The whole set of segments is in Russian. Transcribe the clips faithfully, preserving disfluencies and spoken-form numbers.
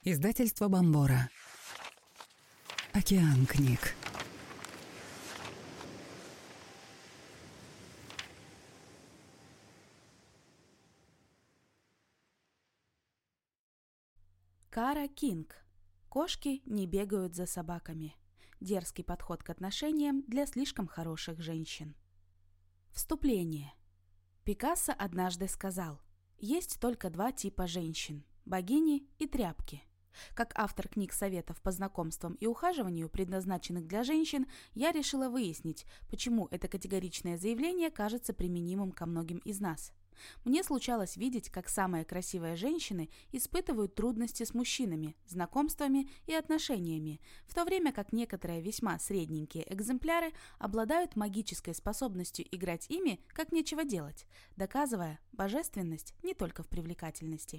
Издательство Бомбора. Океан книг. Кара Кинг. Кошки не бегают за собаками. Дерзкий подход к отношениям для слишком хороших женщин. Вступление. Пикассо однажды сказал: «Есть только два типа женщин – богини и тряпки». Как автор книг советов по знакомствам и ухаживанию, предназначенных для женщин, я решила выяснить, почему это категоричное заявление кажется применимым ко многим из нас. Мне случалось видеть, как самые красивые женщины испытывают трудности с мужчинами, знакомствами и отношениями, в то время как некоторые весьма средненькие экземпляры обладают магической способностью играть ими, как нечего делать, доказывая божественность не только в привлекательности.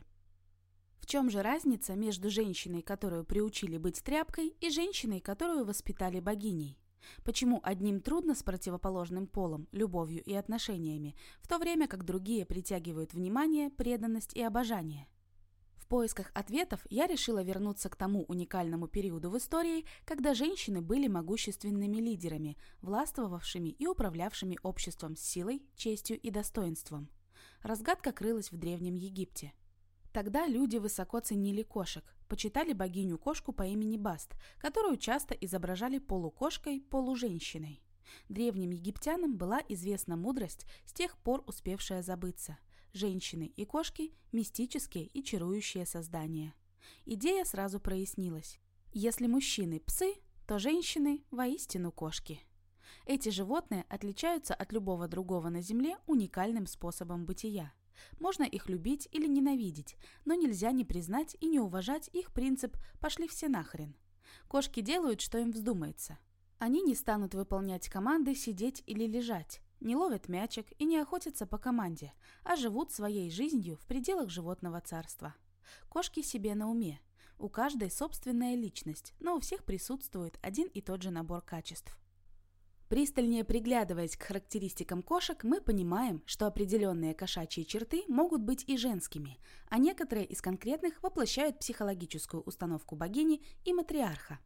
В чем же разница между женщиной, которую приучили быть тряпкой, и женщиной, которую воспитали богиней? Почему одним трудно с противоположным полом, любовью и отношениями, в то время как другие притягивают внимание, преданность и обожание? В поисках ответов я решила вернуться к тому уникальному периоду в истории, когда женщины были могущественными лидерами, властвовавшими и управлявшими обществом с силой, честью и достоинством. Разгадка крылась в Древнем Египте. Тогда люди высоко ценили кошек, почитали богиню-кошку по имени Баст, которую часто изображали полукошкой, полуженщиной. Древним египтянам была известна мудрость, с тех пор успевшая забыться. Женщины и кошки – мистические и чарующие создания. Идея сразу прояснилась. Если мужчины – псы, то женщины – воистину кошки. Эти животные отличаются от любого другого на Земле уникальным способом бытия. Можно их любить или ненавидеть, но нельзя не признать и не уважать их принцип «пошли все нахрен». Кошки делают, что им вздумается. Они не станут выполнять команды сидеть или лежать, не ловят мячик и не охотятся по команде, а живут своей жизнью в пределах животного царства. Кошки себе на уме. У каждой собственная личность, но у всех присутствует один и тот же набор качеств. Пристальнее приглядываясь к характеристикам кошек, мы понимаем, что определенные кошачьи черты могут быть и женскими, а некоторые из конкретных воплощают психологическую установку богини и матриарха.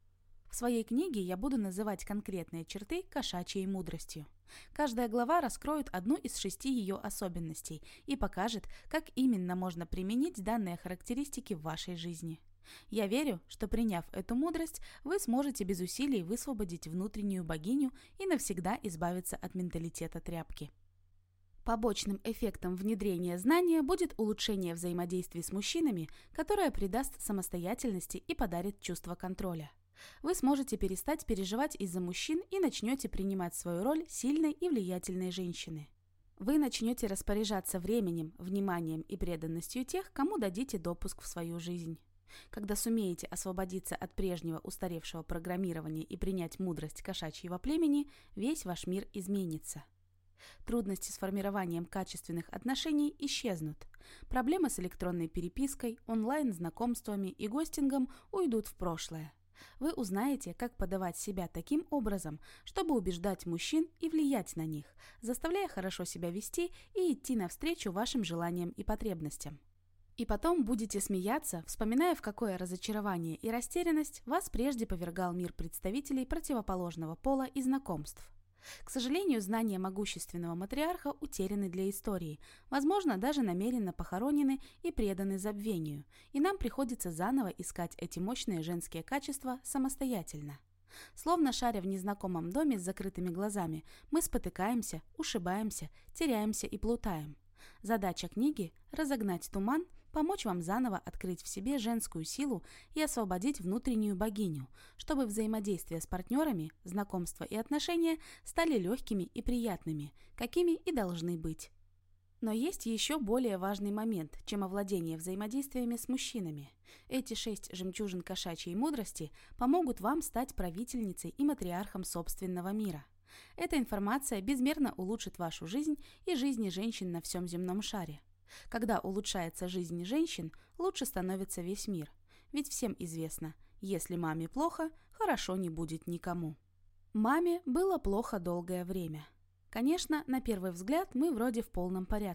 В своей книге я буду называть конкретные черты кошачьей мудростью. Каждая глава раскроет одну из шести ее особенностей и покажет, как именно можно применить данные характеристики в вашей жизни. Я верю, что, приняв эту мудрость, вы сможете без усилий высвободить внутреннюю богиню и навсегда избавиться от менталитета тряпки. Побочным эффектом внедрения знания будет улучшение взаимодействия с мужчинами, которое придаст самостоятельности и подарит чувство контроля. Вы сможете перестать переживать из-за мужчин и начнете принимать свою роль сильной и влиятельной женщины. Вы начнете распоряжаться временем, вниманием и преданностью тех, кому дадите допуск в свою жизнь. Когда сумеете освободиться от прежнего устаревшего программирования и принять мудрость кошачьего племени, весь ваш мир изменится. Трудности с формированием качественных отношений исчезнут. Проблемы с электронной перепиской, онлайн-знакомствами и гостингом уйдут в прошлое. Вы узнаете, как подавать себя таким образом, чтобы убеждать мужчин и влиять на них, заставляя хорошо себя вести и идти навстречу вашим желаниям и потребностям. И потом будете смеяться, вспоминая, в какое разочарование и растерянность вас прежде повергал мир представителей противоположного пола и знакомств. К сожалению, знания могущественного матриарха утеряны для истории, возможно, даже намеренно похоронены и преданы забвению, и нам приходится заново искать эти мощные женские качества самостоятельно. Словно шаря в незнакомом доме с закрытыми глазами, мы спотыкаемся, ушибаемся, теряемся и плутаем. Задача книги – разогнать туман, помочь вам заново открыть в себе женскую силу и освободить внутреннюю богиню, чтобы взаимодействие с партнерами, знакомства и отношения стали легкими и приятными, какими и должны быть. Но есть еще более важный момент, чем овладение взаимодействиями с мужчинами. Эти шесть жемчужин кошачьей мудрости помогут вам стать правительницей и матриархом собственного мира. Эта информация безмерно улучшит вашу жизнь и жизни женщин на всем земном шаре. Когда улучшается жизнь женщин, лучше становится весь мир. Ведь всем известно, если маме плохо, хорошо не будет никому. Маме было плохо долгое время. Конечно, на первый взгляд мы вроде в полном порядке.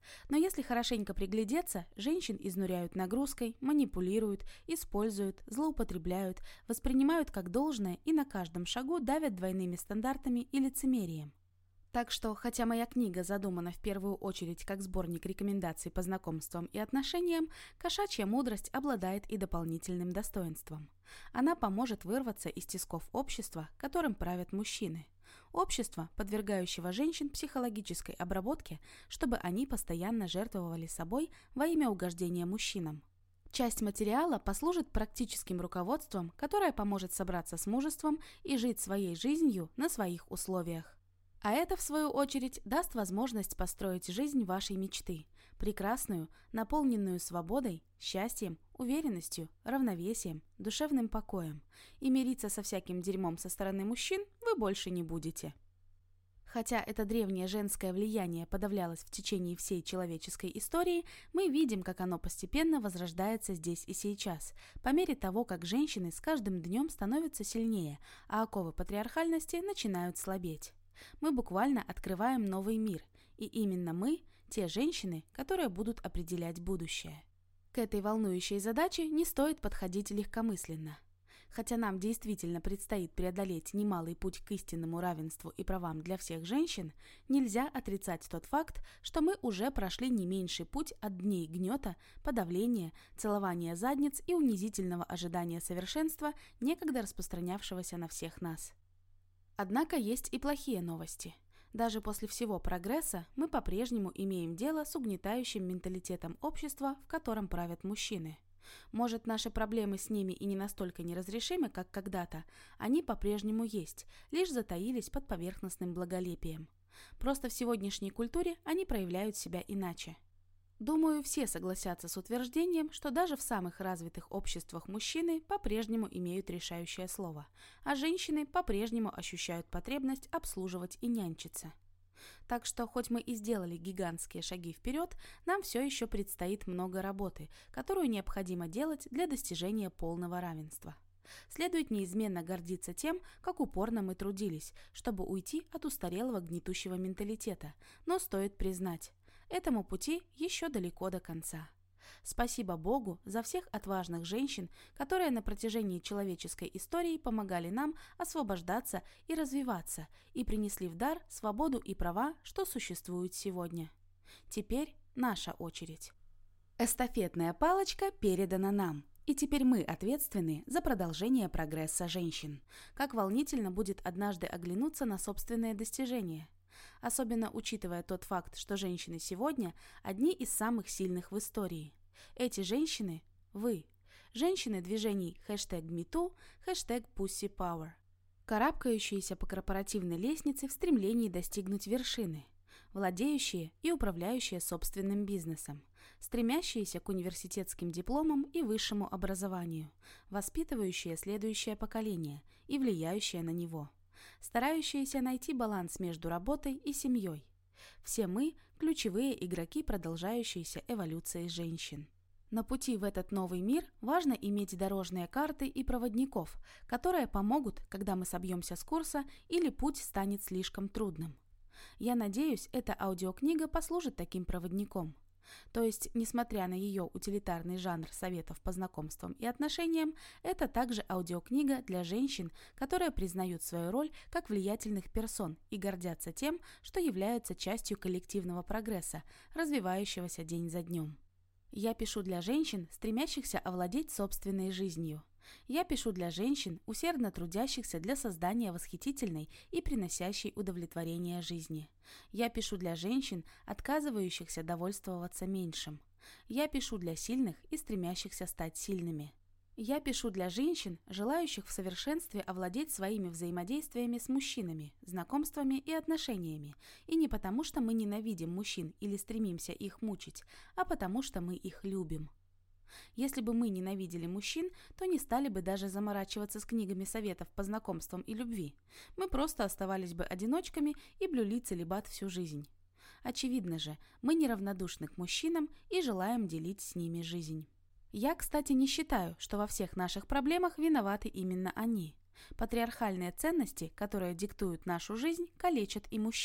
Но если хорошенько приглядеться, женщин изнуряют нагрузкой, манипулируют, используют, злоупотребляют, воспринимают как должное и на каждом шагу давят двойными стандартами и лицемерием. Так что, хотя моя книга задумана в первую очередь как сборник рекомендаций по знакомствам и отношениям, кошачья мудрость обладает и дополнительным достоинством. Она поможет вырваться из тисков общества, которым правят мужчины. Общества, подвергающего женщин психологической обработке, чтобы они постоянно жертвовали собой во имя угождения мужчинам. Часть материала послужит практическим руководством, которое поможет собраться с мужеством и жить своей жизнью на своих условиях. А это, в свою очередь, даст возможность построить жизнь вашей мечты, прекрасную, наполненную свободой, счастьем, уверенностью, равновесием, душевным покоем. И мириться со всяким дерьмом со стороны мужчин вы больше не будете. Хотя это древнее женское влияние подавлялось в течение всей человеческой истории, мы видим, как оно постепенно возрождается здесь и сейчас, по мере того, как женщины с каждым днем становятся сильнее, а оковы патриархальности начинают слабеть. Мы буквально открываем новый мир, и именно мы – те женщины, которые будут определять будущее. К этой волнующей задаче не стоит подходить легкомысленно. Хотя нам действительно предстоит преодолеть немалый путь к истинному равенству и правам для всех женщин, нельзя отрицать тот факт, что мы уже прошли не меньший путь от дней гнета, подавления, целования задниц и унизительного ожидания совершенства, некогда распространявшегося на всех нас. Однако есть и плохие новости. Даже после всего прогресса мы по-прежнему имеем дело с угнетающим менталитетом общества, в котором правят мужчины. Может, наши проблемы с ними и не настолько неразрешимы, как когда-то, они по-прежнему есть, лишь затаились под поверхностным благолепием. Просто в сегодняшней культуре они проявляют себя иначе. Думаю, все согласятся с утверждением, что даже в самых развитых обществах мужчины по-прежнему имеют решающее слово, а женщины по-прежнему ощущают потребность обслуживать и нянчиться. Так что, хоть мы и сделали гигантские шаги вперед, нам все еще предстоит много работы, которую необходимо делать для достижения полного равенства. Следует неизменно гордиться тем, как упорно мы трудились, чтобы уйти от устарелого гнетущего менталитета, но стоит признать, этому пути еще далеко до конца. Спасибо Богу за всех отважных женщин, которые на протяжении человеческой истории помогали нам освобождаться и развиваться и принесли в дар свободу и права, что существуют сегодня. Теперь наша очередь. Эстафетная палочка передана нам, и теперь мы ответственны за продолжение прогресса женщин. Как волнительно будет однажды оглянуться на собственные достижения. Особенно учитывая тот факт, что женщины сегодня одни из самых сильных в истории. Эти женщины – вы. Женщины движений хэштег MeToo, хэштег PussyPower. Карабкающиеся по корпоративной лестнице в стремлении достигнуть вершины. Владеющие и управляющие собственным бизнесом. Стремящиеся к университетским дипломам и высшему образованию. Воспитывающие следующее поколение и влияющие на него. Старающиеся найти баланс между работой и семьей. Все мы – ключевые игроки продолжающейся эволюции женщин. На пути в этот новый мир важно иметь дорожные карты и проводников, которые помогут, когда мы собьемся с курса или путь станет слишком трудным. Я надеюсь, эта аудиокнига послужит таким проводником. То есть, несмотря на ее утилитарный жанр советов по знакомствам и отношениям, это также аудиокнига для женщин, которые признают свою роль как влиятельных персон и гордятся тем, что являются частью коллективного прогресса, развивающегося день за днем. Я пишу для женщин, стремящихся овладеть собственной жизнью. Я пишу для женщин, усердно трудящихся для создания восхитительной и приносящей удовлетворение жизни. Я пишу для женщин, отказывающихся довольствоваться меньшим. Я пишу для сильных и стремящихся стать сильными. Я пишу для женщин, желающих в совершенстве овладеть своими взаимодействиями с мужчинами, знакомствами и отношениями, и не потому, что мы ненавидим мужчин или стремимся их мучить, а потому, что мы их любим. Если бы мы ненавидели мужчин, то не стали бы даже заморачиваться с книгами советов по знакомствам и любви. Мы просто оставались бы одиночками и блюли целибат всю жизнь. Очевидно же, мы неравнодушны к мужчинам и желаем делить с ними жизнь. Я, кстати, не считаю, что во всех наших проблемах виноваты именно они. Патриархальные ценности, которые диктуют нашу жизнь, калечат и мужчин.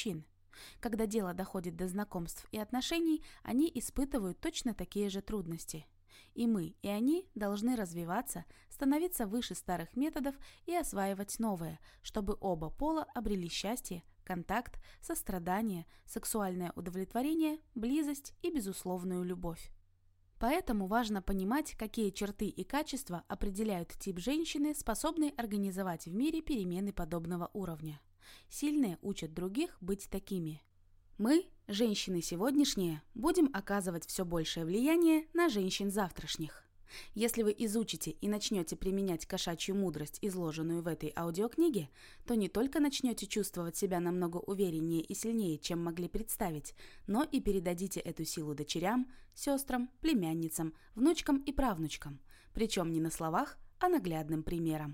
Когда дело доходит до знакомств и отношений, они испытывают точно такие же трудности. И мы, и они должны развиваться, становиться выше старых методов и осваивать новые, чтобы оба пола обрели счастье, контакт, сострадание, сексуальное удовлетворение, близость и безусловную любовь. Поэтому важно понимать, какие черты и качества определяют тип женщины, способной организовать в мире перемены подобного уровня. Сильные учат других быть такими. Мы, женщины сегодняшние, будем оказывать все большее влияние на женщин завтрашних. Если вы изучите и начнете применять кошачью мудрость, изложенную в этой аудиокниге, то не только начнете чувствовать себя намного увереннее и сильнее, чем могли представить, но и передадите эту силу дочерям, сестрам, племянницам, внучкам и правнучкам, причем не на словах, а наглядным примером.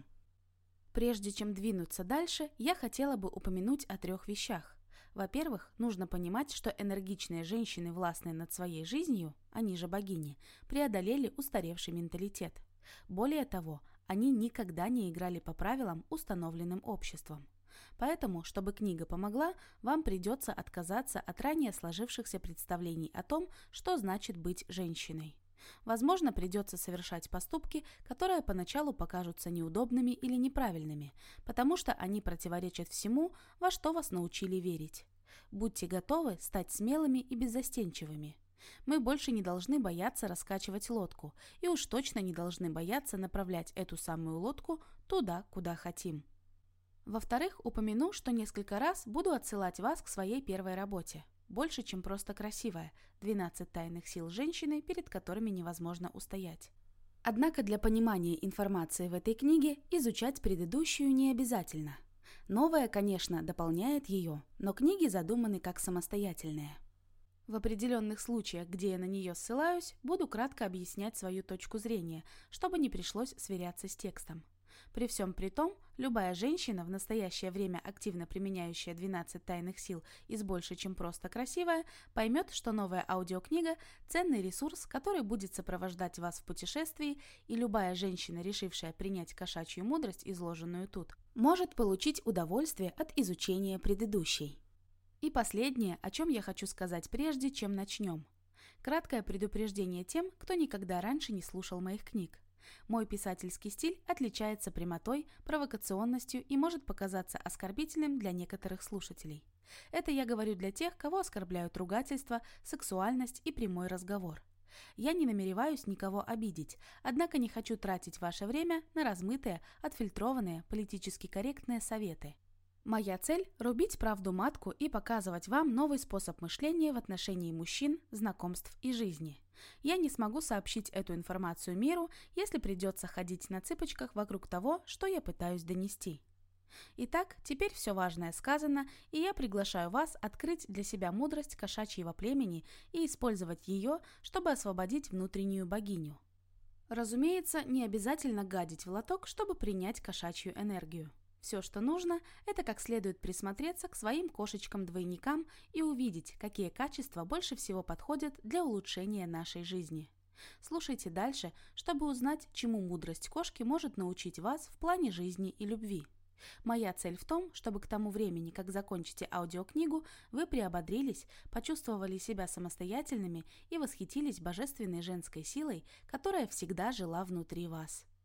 Прежде чем двинуться дальше, я хотела бы упомянуть о трех вещах. Во-первых, нужно понимать, что энергичные женщины, властные над своей жизнью, они же богини, преодолели устаревший менталитет. Более того, они никогда не играли по правилам, установленным обществом. Поэтому, чтобы книга помогла, вам придется отказаться от ранее сложившихся представлений о том, что значит быть женщиной. Возможно, придется совершать поступки, которые поначалу покажутся неудобными или неправильными, потому что они противоречат всему, во что вас научили верить. Будьте готовы стать смелыми и беззастенчивыми. Мы больше не должны бояться раскачивать лодку, и уж точно не должны бояться направлять эту самую лодку туда, куда хотим. Во-вторых, упомяну, что несколько раз буду отсылать вас к своей первой работе. Больше, чем просто красивая. двенадцать тайных сил женщины, перед которыми невозможно устоять. Однако для понимания информации в этой книге изучать предыдущую не обязательно. Новая, конечно, дополняет ее, но книги задуманы как самостоятельные. В определенных случаях, где я на нее ссылаюсь, буду кратко объяснять свою точку зрения, чтобы не пришлось сверяться с текстом. При всем при том, любая женщина, в настоящее время активно применяющая двенадцать тайных сил и с больше, чем просто красивая, поймет, что новая аудиокнига – ценный ресурс, который будет сопровождать вас в путешествии, и любая женщина, решившая принять кошачью мудрость, изложенную тут, может получить удовольствие от изучения предыдущей. И последнее, о чем я хочу сказать прежде, чем начнем. Краткое предупреждение тем, кто никогда раньше не слушал моих книг. Мой писательский стиль отличается прямотой, провокационностью и может показаться оскорбительным для некоторых слушателей. Это я говорю для тех, кого оскорбляют ругательства, сексуальность и прямой разговор. Я не намереваюсь никого обидеть, однако не хочу тратить ваше время на размытые, отфильтрованные, политически корректные советы. Моя цель – рубить правду матку и показывать вам новый способ мышления в отношении мужчин, знакомств и жизни. Я не смогу сообщить эту информацию миру, если придется ходить на цыпочках вокруг того, что я пытаюсь донести. Итак, теперь все важное сказано, и я приглашаю вас открыть для себя мудрость кошачьего племени и использовать ее, чтобы освободить внутреннюю богиню. Разумеется, не обязательно гадить в лоток, чтобы принять кошачью энергию. Все, что нужно, это как следует присмотреться к своим кошечкам-двойникам и увидеть, какие качества больше всего подходят для улучшения нашей жизни. Слушайте дальше, чтобы узнать, чему мудрость кошки может научить вас в плане жизни и любви. Моя цель в том, чтобы к тому времени, как закончите аудиокнигу, вы приободрились, почувствовали себя самостоятельными и восхитились божественной женской силой, которая всегда жила внутри вас.